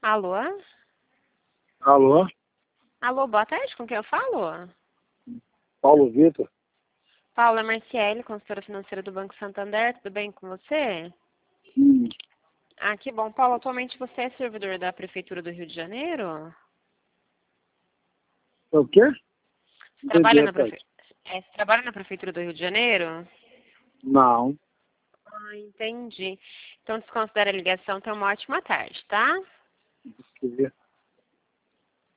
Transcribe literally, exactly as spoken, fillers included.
Alô? Alô? Alô, boa tarde, com quem eu falo? Paulo Vitor? Paula Marciele, consultora financeira do Banco Santander, tudo bem com você? Hum. Ah, que bom. Paula, atualmente você é servidor da Prefeitura do Rio de Janeiro? É o quê? Você Entendi, trabalha na, rapaz. prefe... é, você trabalha na Prefeitura do Rio de Janeiro? Não. Ah, entendi. Então desconsidera a ligação, tenha uma ótima tarde, tá? Quer ver?